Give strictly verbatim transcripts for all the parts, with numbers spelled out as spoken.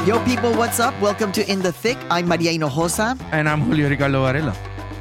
Yo, people, what's up? Welcome to In the Thick. I'm Maria Hinojosa. And I'm Julio Ricardo Varela.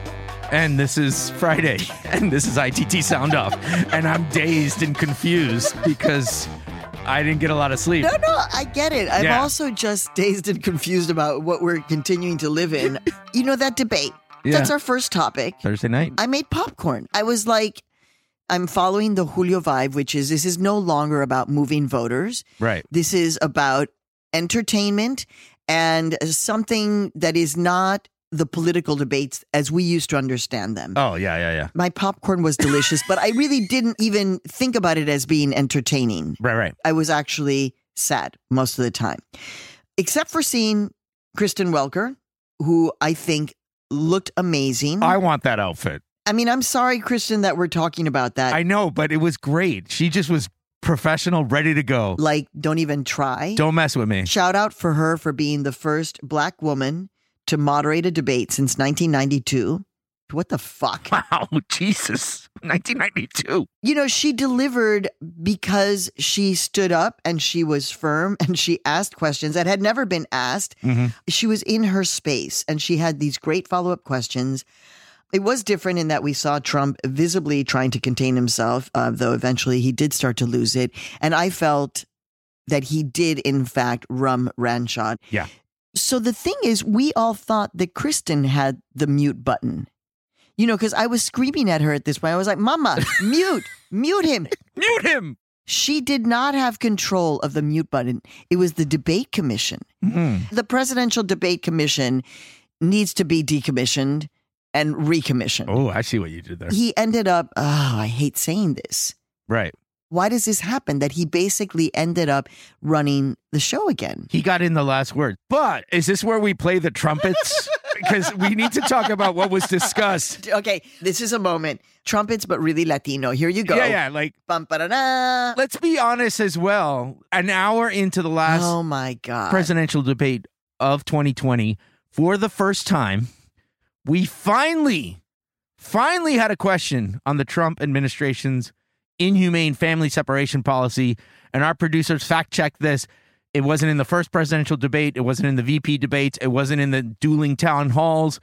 And this is Friday. And this is I T T Sound Off. And I'm dazed and confused because I didn't get a lot of sleep. No, no, I get it. I'm Yeah. also just dazed and confused about what we're continuing to live in. You know, that debate. Yeah. That's our first topic. Thursday night. I made popcorn. I was like, I'm following the Julio vibe, which is this is no longer about moving voters. Right. This is about entertainment and something that is not the political debates as we used to understand them. Oh, yeah, yeah, yeah. My popcorn was delicious, but I really didn't even think about it as being entertaining. Right, right. I was actually sad most of the time, except for seeing Kristen Welker, who I think looked amazing. I want that outfit. I mean, I'm sorry, Kristen, that we're talking about that. I know, but it was great. She just was professional, ready to go. Like, don't even try. Don't mess with me. Shout out for her for being the first Black woman to moderate a debate since nineteen ninety-two. What the fuck? Wow, Jesus. nineteen ninety-two. You know, she delivered because she stood up and she was firm and she asked questions that had never been asked. Mm-hmm. She was in her space and she had these great follow-up questions. It was different in that we saw Trump visibly trying to contain himself, uh, though eventually he did start to lose it. And I felt that he did, in fact, rum Ranshot. Yeah. So the thing is, we all thought that Kristen had the mute button. You know, because I was screaming at her at this point. I was like, Mama, mute, mute him. Mute him. She did not have control of the mute button. It was the debate commission. Mm-hmm. The Presidential Debate Commission needs to be decommissioned and recommissioned. Oh, I see what you did there. He ended up, oh, I hate saying this. Right. Why does this happen? That he basically ended up running the show again. He got in the last word. But is this where we play the trumpets? Because we need to talk about what was discussed. Okay, this is a moment. Trumpets, but really Latino. Here you go. Yeah, yeah. Like, Bum, ba-da-da. let's be honest as well. An hour into the last Oh my God. presidential debate of twenty twenty, for the first time, we finally, finally had a question on the Trump administration's inhumane family separation policy. And our producers fact-checked this. It wasn't in the first presidential debate. It wasn't in the V P debates. It wasn't in the dueling town halls.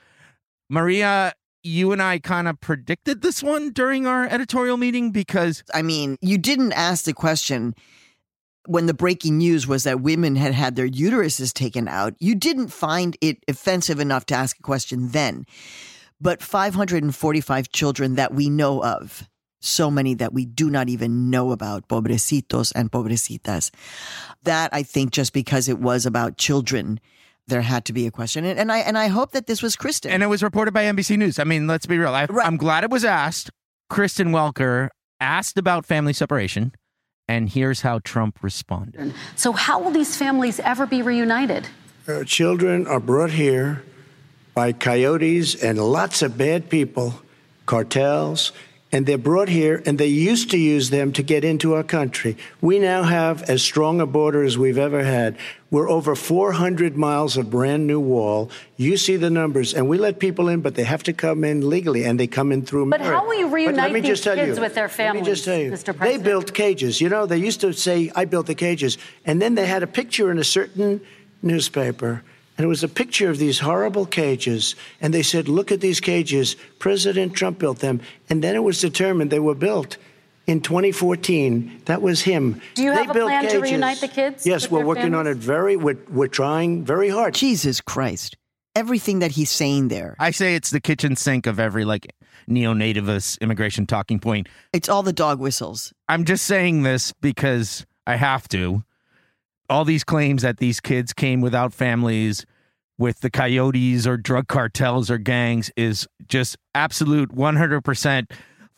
Maria, you and I kind of predicted this one during our editorial meeting because... I mean, you didn't ask the question when the breaking news was that women had had their uteruses taken out. You didn't find it offensive enough to ask a question then. But five hundred forty-five children that we know of, so many that we do not even know about, pobrecitos and pobrecitas. That, I think, just because it was about children, there had to be a question. And, and I and I hope that this was Kristen. And it was reported by N B C News. I mean, let's be real. I, Right. I'm glad it was asked. Kristen Welker asked about family separation, and here's how Trump responded. So how will these families ever be reunited? Uh, children are brought here by coyotes and lots of bad people, cartels, and they're brought here, and they used to use them to get into our country. We now have as strong a border as we've ever had. We're over four hundred miles of brand new wall. You see the numbers, and we let people in, but they have to come in legally, and they come in through But merit. how will you But reunite let me these just tell kids you, with their Let me just families, tell you, Mister they President? built cages. You know, they used to say, I built the cages, and then they had a picture in a certain newspaper, and it was a picture of these horrible cages. And they said, look at these cages. President Trump built them. And then it was determined they were built in twenty fourteen. That was him. Do you They have a built plan to cages. reunite the kids Yes, with we're their working on families? it very, we're, we're trying very hard. Jesus Christ. Everything that he's saying there. I say it's the kitchen sink of every, like, neo-nativist immigration talking point. It's all the dog whistles. I'm just saying this because I have to. All these claims that these kids came without families, with the coyotes or drug cartels or gangs, is just absolute one hundred percent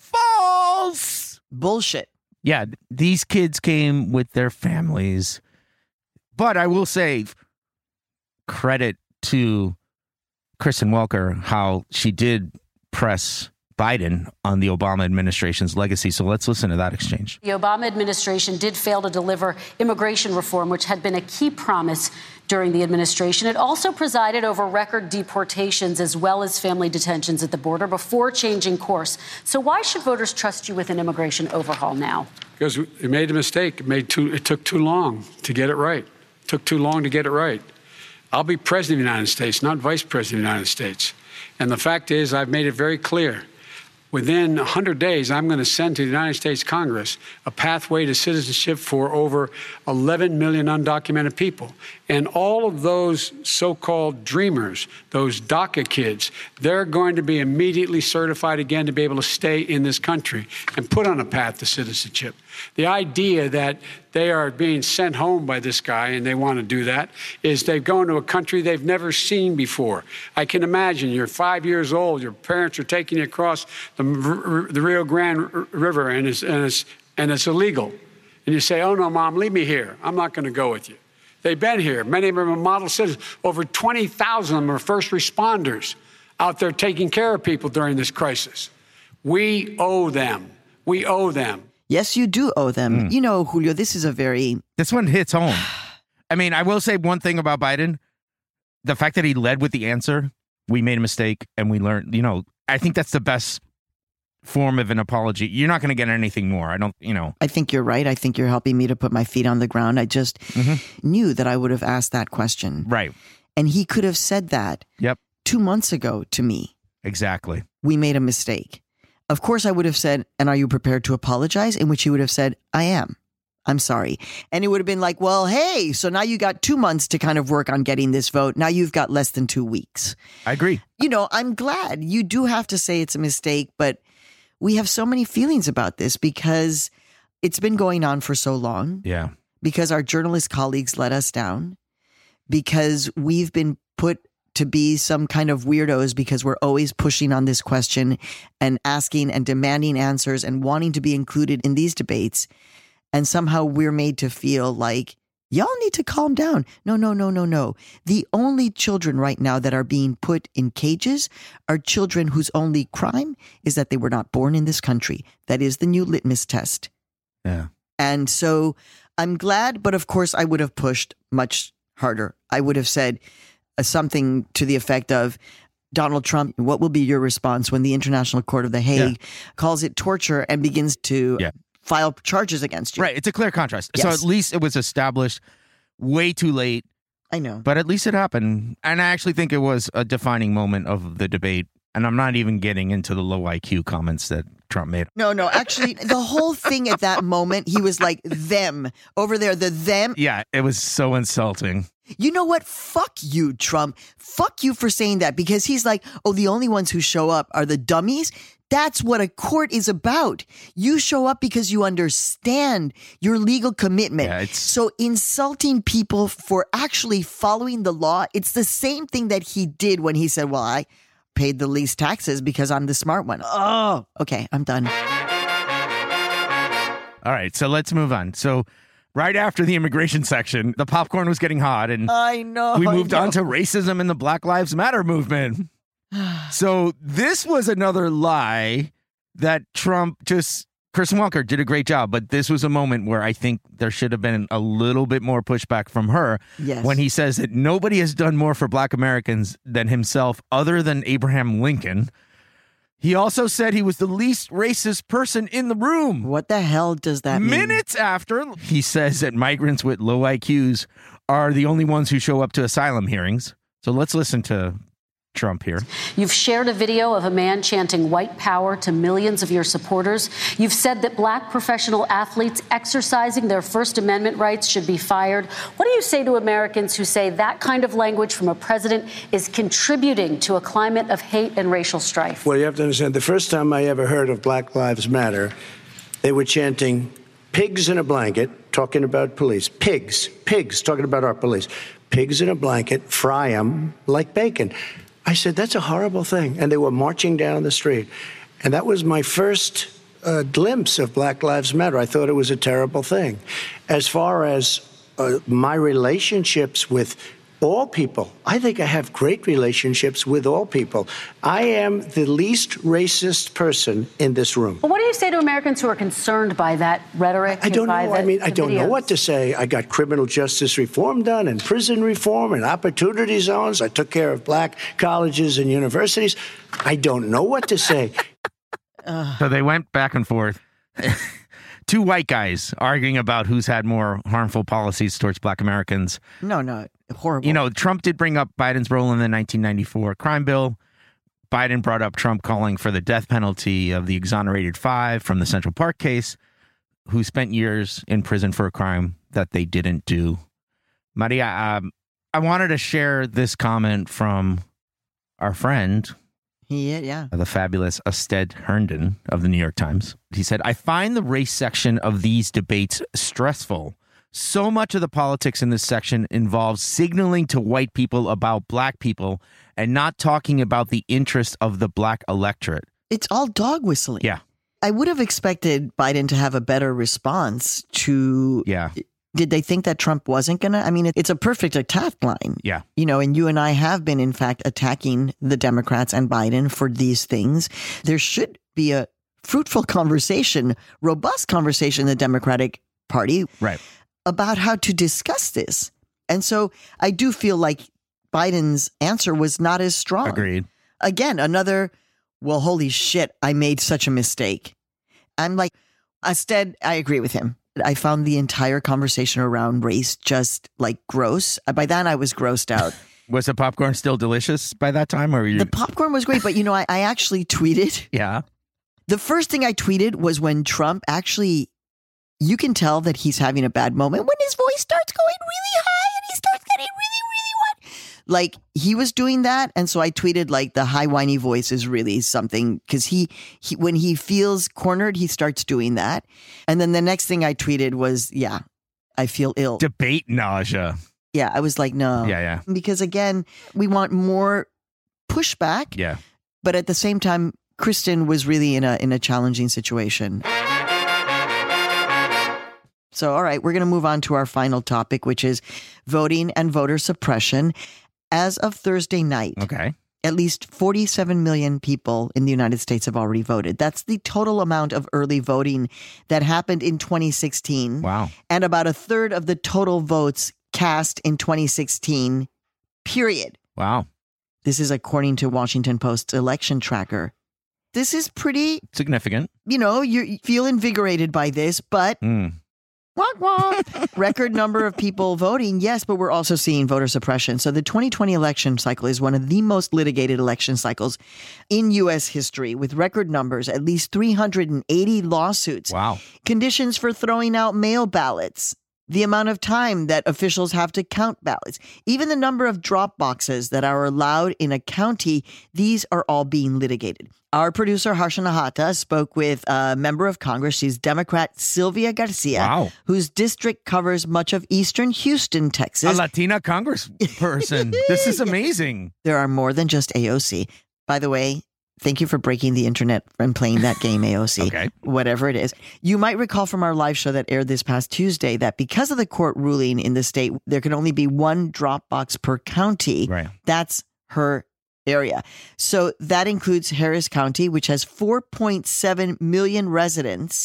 false. Bullshit. Yeah, these kids came with their families. But I will say, credit to Kristen Welker, how she did press Biden on the Obama administration's legacy. So let's listen to that exchange. The Obama administration did fail to deliver immigration reform, which had been a key promise during the administration. It also presided over record deportations as well as family detentions at the border before changing course. So why should voters trust you with an immigration overhaul now? Because it made a mistake. It made too, it took too long to get it right. Took too long to get it right. I'll be president of the United States, not vice president of the United States. And the fact is, I've made it very clear. Within one hundred days, I'm going to send to the United States Congress a pathway to citizenship for over eleven million undocumented people. And all of those so-called dreamers, those DACA kids, they're going to be immediately certified again to be able to stay in this country and put on a path to citizenship. The idea that they are being sent home by this guy, and they want to do that, is they've gone to a country they've never seen before. I can imagine you're five years old, your parents are taking you across the, the Rio Grande River, and it's, and, it's, and it's illegal. And you say, oh, no, Mom, leave me here. I'm not going to go with you. They've been here. Many of them are model citizens. Over twenty thousand of them are first responders out there taking care of people during this crisis. We owe them. We owe them. Yes, you do owe them. Mm. You know, Julio, this is a very... This one hits home. I mean, I will say one thing about Biden. The fact that he led with the answer, we made a mistake and we learned, you know, I think that's the best form of an apology. You're not going to get anything more. I don't, you know. I think you're right. I think you're helping me to put my feet on the ground. I just mm-hmm. knew that I would have asked that question. Right. And he could have said that yep. two months ago to me. Exactly. We made a mistake. Of course, I would have said, and are you prepared to apologize? In which he would have said, I am. I'm sorry. And it would have been like, well, hey, so now you got two months to kind of work on getting this vote. Now you've got less than two weeks. I agree. You know, I'm glad. You do have to say it's a mistake, but we have so many feelings about this because it's been going on for so long. Yeah. Because our journalist colleagues let us down. Because we've been put to be some kind of weirdos because we're always pushing on this question and asking and demanding answers and wanting to be included in these debates. And somehow we're made to feel like, y'all need to calm down. No, no, no, no, no. The only children right now that are being put in cages are children whose only crime is that they were not born in this country. That is the new litmus test. Yeah. And so I'm glad, but of course I would have pushed much harder. I would have said, something to the effect of, Donald Trump, what will be your response when the International Court of The Hague yeah. calls it torture and begins to yeah. file charges against you? Right. It's a clear contrast. Yes. So at least it was established way too late. I know. But at least it happened. And I actually think it was a defining moment of the debate. And I'm not even getting into the low I Q comments that Trump made. No, no. Actually, the whole thing at that moment, he was like, them. Over there, the them. Yeah, it was so insulting. You know what? Fuck you, Trump. Fuck you for saying that, because he's like, oh, the only ones who show up are the dummies. That's what a court is about. You show up because you understand your legal commitment. Yeah, it's... So insulting people for actually following the law, it's the same thing that he did when he said, well, I paid the least taxes because I'm the smart one. Oh, okay, I'm done. All right, so let's move on. So right after the immigration section, the popcorn was getting hot, and I know we moved I know. on to racism and the Black Lives Matter movement. So this was another lie that Trump just... Kristen Welker did a great job, but this was a moment where I think there should have been a little bit more pushback from her yes. when he says that nobody has done more for Black Americans than himself other than Abraham Lincoln. He also said he was the least racist person in the room. What the hell does that mean? Minutes after, he says that migrants with low I Qs are the only ones who show up to asylum hearings. So let's listen to Trump here. You've shared a video of a man chanting white power to millions of your supporters. You've said that black professional athletes exercising their First Amendment rights should be fired. What do you say to Americans who say that kind of language from a president is contributing to a climate of hate and racial strife? Well, you have to understand, the first time I ever heard of Black Lives Matter, they were chanting pigs in a blanket, talking about police. Pigs, pigs, talking about our police. Pigs in a blanket, fry them like bacon. I said, that's a horrible thing. And they were marching down the street. And that was my first uh, glimpse of Black Lives Matter. I thought it was a terrible thing. As far as uh, my relationships with all people, I think I have great relationships with all people. I am the least racist person in this room. Well, what do you say to Americans who are concerned by that rhetoric? I don't know. The, I mean, I don't videos? know what to say. I got criminal justice reform done and prison reform and opportunity zones. I took care of black colleges and universities. I don't know what to say. So they went back and forth. two white guys arguing about who's had more harmful policies towards Black Americans. No, no, horrible. You know, Trump did bring up Biden's role in the nineteen ninety-four crime bill. Biden brought up Trump calling for the death penalty of the exonerated five from the Central Park case, who spent years in prison for a crime that they didn't do. Maria, um, I wanted to share this comment from our friend, Yeah, yeah. the fabulous Asted Herndon of the New York Times. He said, I find the race section of these debates stressful. So much of the politics in this section involves signaling to white people about black people and not talking about the interest of the black electorate. It's all dog whistling. Yeah. I would have expected Biden to have a better response to... Yeah. Did they think that Trump wasn't going to? I mean, it's a perfect attack line. Yeah. You know, and you and I have been, in fact, attacking the Democrats and Biden for these things. There should be a fruitful conversation, robust conversation in the Democratic Party Right. about how to discuss this. And so I do feel like Biden's answer was not as strong. Agreed. Again, another, well, holy shit, I made such a mistake. I'm like, instead, I agree with him. I found the entire conversation around race just like gross. By then, I was grossed out. Was the popcorn still delicious by that time? Or were you... The popcorn was great, but you know, I, I actually tweeted. Yeah. The first thing I tweeted was when Trump actually, you can tell that he's having a bad moment when his voice starts going really high and he starts getting really, really what? Like he was doing that. And so I tweeted like the high whiny voice is really something because he, he, when he feels cornered, he starts doing that. And then the next thing I tweeted was, yeah, I feel ill. Debate nausea. Yeah. I was like, no. Yeah, yeah. Because again, we want more pushback. Yeah. But at the same time, Kristen was really in a in a challenging situation. So, all right, we're going to move on to our final topic, which is voting and voter suppression. As of Thursday night, Okay. at least forty-seven million people in the United States have already voted. That's the total amount of early voting that happened in twenty sixteen. Wow. And about a third of the total votes cast in twenty sixteen, period. Wow. This is according to Washington Post's election tracker. This is pretty, Significant. you know, you feel invigorated by this, but Mm. wah, wah. Record number of people voting, yes, but we're also seeing voter suppression. So the twenty twenty election cycle is one of the most litigated election cycles in U S history, with record numbers, at least three hundred eighty lawsuits. Wow. Conditions for throwing out mail ballots, the amount of time that officials have to count ballots, even the number of drop boxes that are allowed in a county, these are all being litigated. Our producer, Harsha Nahata, spoke with a member of Congress. She's Democrat Sylvia Garcia, Wow. whose district covers much of eastern Houston, A Texas. Latina congressperson. This is amazing. There are more than just A O C. By the way, thank you for breaking the internet and playing that game, A O C. Okay. Whatever it is. You might recall from our live show that aired this past Tuesday that because of the court ruling in the state, there can only be one drop box per county. Right. That's her area. So that includes Harris County, which has four point seven million residents.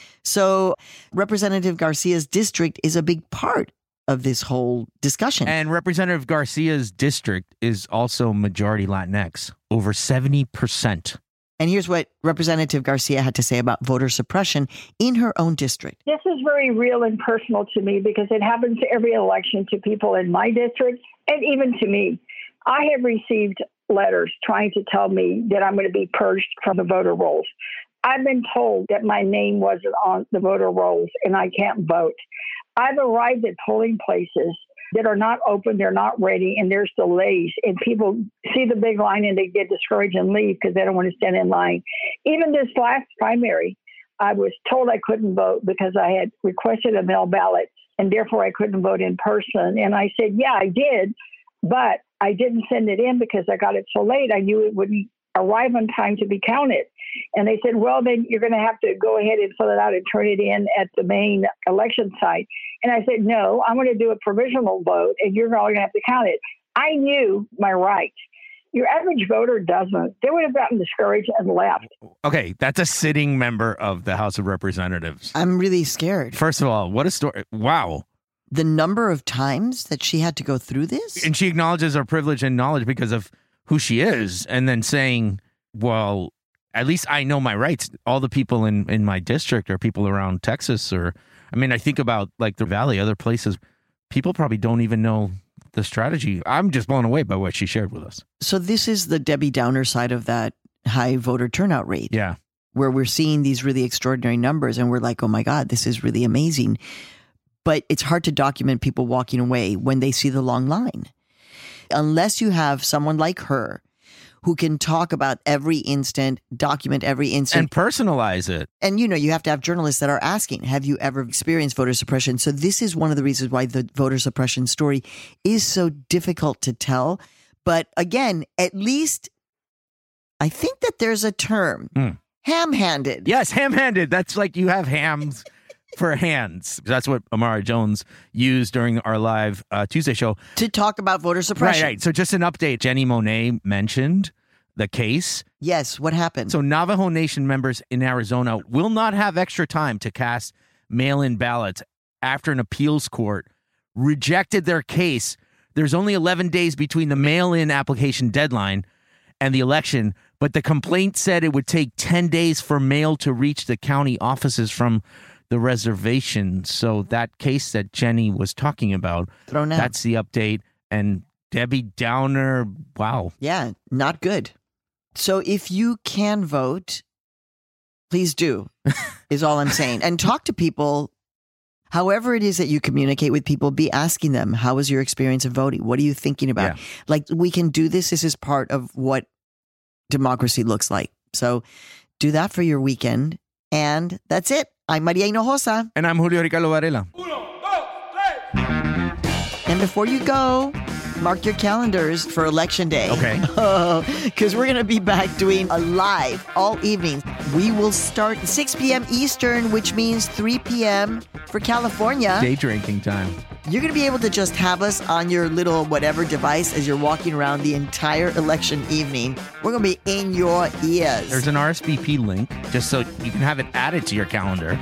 So Representative Garcia's district is a big part of this whole discussion. And Representative Garcia's district is also majority Latinx, over seventy percent. And here's what Representative Garcia had to say about voter suppression in her own district. This is very real and personal to me because it happens every election to people in my district and even to me. I have received letters trying to tell me that I'm going to be purged from the voter rolls. I've been told that my name wasn't on the voter rolls and I can't vote. I've arrived at polling places that are not open, they're not ready, and there's delays. And people see the big line and they get discouraged and leave because they don't want to stand in line. Even this last primary, I was told I couldn't vote because I had requested a mail ballot and therefore I couldn't vote in person. And I said, yeah, I did, but I didn't send it in because I got it so late. I knew it wouldn't arrive on time to be counted. And they said, well, then you're going to have to go ahead and fill it out and turn it in at the main election site. And I said, no, I'm going to do a provisional vote and you're all going to have to count it. I knew my rights. Your average voter doesn't. They would have gotten discouraged and left. Okay, that's a sitting member of the House of Representatives. I'm really scared. First of all, what a story. Wow. The number of times that she had to go through this? And she acknowledges her privilege and knowledge because of who she is. And then saying, well, at least I know my rights. All the people in, in my district or people around Texas or, I mean, I think about like the Valley, other places, people probably don't even know the strategy. I'm just blown away by what she shared with us. So this is the Debbie Downer side of that high voter turnout rate. Yeah. Where we're seeing these really extraordinary numbers and we're like, oh my God, this is really amazing. But it's hard to document people walking away when they see the long line. Unless you have someone like her who can talk about every instant, document every instant. And personalize it. And, you know, you have to have journalists that are asking, have you ever experienced voter suppression? So this is one of the reasons why the voter suppression story is so difficult to tell. But again, at least I think that there's a term, mm. ham-handed. Yes, ham-handed. That's like you have hams for hands. That's what Amara Jones used during our live uh, Tuesday show. To talk about voter suppression. Right, right. So just an update. Jenny Monet mentioned the case. Yes, what happened? So Navajo Nation members in Arizona will not have extra time to cast mail-in ballots after an appeals court rejected their case. There's only eleven days between the mail-in application deadline and the election, but the complaint said it would take ten days for mail to reach the county offices from the reservation. So that case that Jenny was talking about, thrown out. That's the update. And Debbie Downer, wow. Yeah, not good. So if you can vote, please do, is all I'm saying. And talk to people. However it is that you communicate with people, be asking them, how was your experience of voting? What are you thinking about? Yeah. Like, we can do this. This is part of what democracy looks like. So do that for your weekend. And that's it. I'm Maria Hinojosa. And I'm Julio Ricardo Varela. Uno, dos, tres. And before you go, mark your calendars for Election Day. Okay. Because we're going to be back doing a live all evening. We will start at six p.m. Eastern, which means three p.m. for California. Day drinking time. You're going to be able to just have us on your little whatever device as you're walking around the entire election evening. We're going to be in your ears. There's an R S V P link just so you can have it added to your calendar.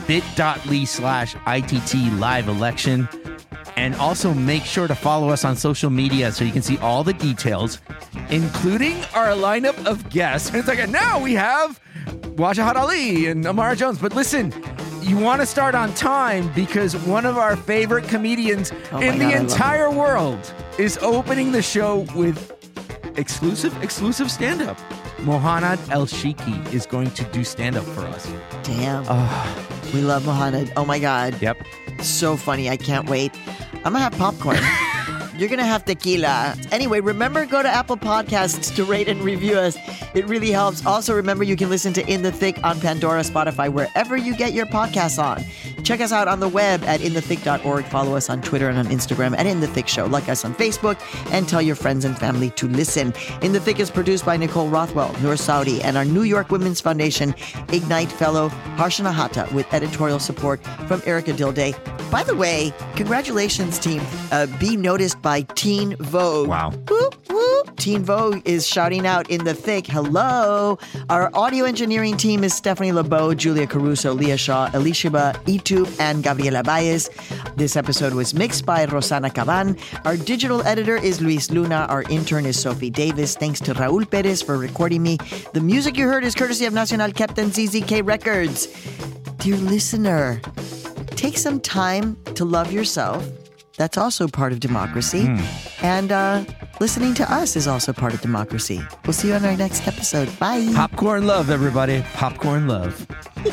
bit.ly slash ITT live election. And also make sure to follow us on social media so you can see all the details, including our lineup of guests. And it's like, now we have Wajahat Ali and Amara Jones. But listen, you want to start on time because one of our favorite comedians oh in God, the entire world is opening the show with exclusive, exclusive stand-up. Mohanad El-Shiki is going to do stand-up for us. Damn. Oh. We love Mohanad. Oh, my God. Yep. So funny. I can't wait. I'm going to have popcorn. You're going to have tequila. Anyway, remember, go to Apple Podcasts to rate and review us. It really helps. Also, remember, you can listen to In the Thick on Pandora, Spotify, wherever you get your podcasts on. Check us out on the web at in the thick dot org. Follow us on Twitter and on Instagram at In the Thick Show. Like us on Facebook and tell your friends and family to listen. In the Thick is produced by Nicole Rothwell, Noor Saudi, and our New York Women's Foundation Ignite Fellow Harshana Hatta with editorial support from Erica Dilday. By the way, congratulations, team. Uh, be noticed by Teen Vogue. Wow. Whoop, whoop. Teen Vogue is shouting out In the Thick. Hello. Our audio engineering team is Stephanie LeBeau, Julia Caruso, Leah Shaw, Elishaba Itu, and Gabriela Baez. This episode was mixed by Rosana Caban. Our digital editor is Luis Luna. Our intern is Sophie Davis. Thanks to Raul Perez for recording me. The music you heard is courtesy of Nacional Captain Z Z K Records. Dear listener, take some time to love yourself. That's also part of democracy. Mm. And uh, listening to us is also part of democracy. We'll see you on our next episode. Bye. Popcorn love, everybody. Popcorn love.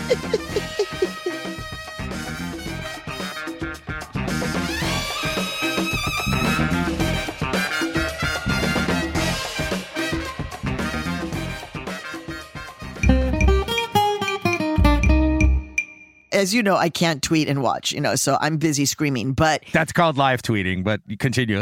As you know, I can't tweet and watch, you know, so I'm busy screaming, but... That's called live tweeting, but continue.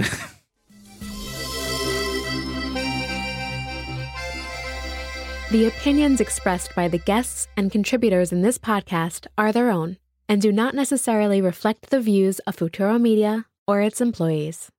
The opinions expressed by the guests and contributors in this podcast are their own and do not necessarily reflect the views of Futuro Media or its employees.